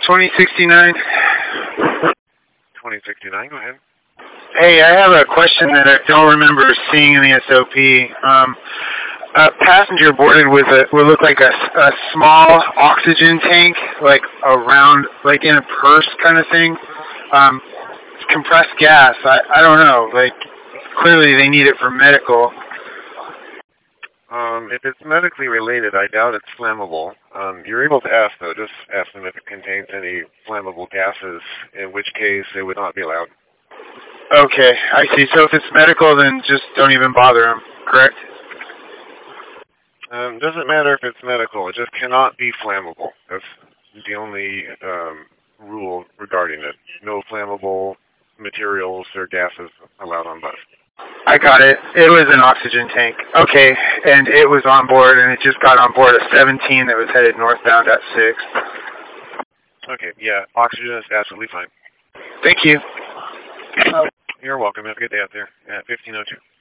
2069. 2069, go ahead. Hey, I have a question that I don't remember seeing in the SOP. A passenger boarded with what looked like a small oxygen tank, like around, like in a purse kind of thing. Compressed gas. I don't know. Like, clearly they need it for medical. If it's medically related, I doubt it's flammable. You're able to ask, though. Just ask them if it contains any flammable gases, in which case it would not be allowed. Okay, I see. So if it's medical, then just don't even bother them, correct? Doesn't matter if it's medical. It just cannot be flammable. That's the only rule regarding it. No flammable materials or gases allowed on bus. I got it. It was an oxygen tank. Okay, and it was on board, and it just got on board a 17 that was headed northbound at 6. Okay, yeah, oxygen is absolutely fine. Thank you. You're welcome. Have a good day out there at 1502.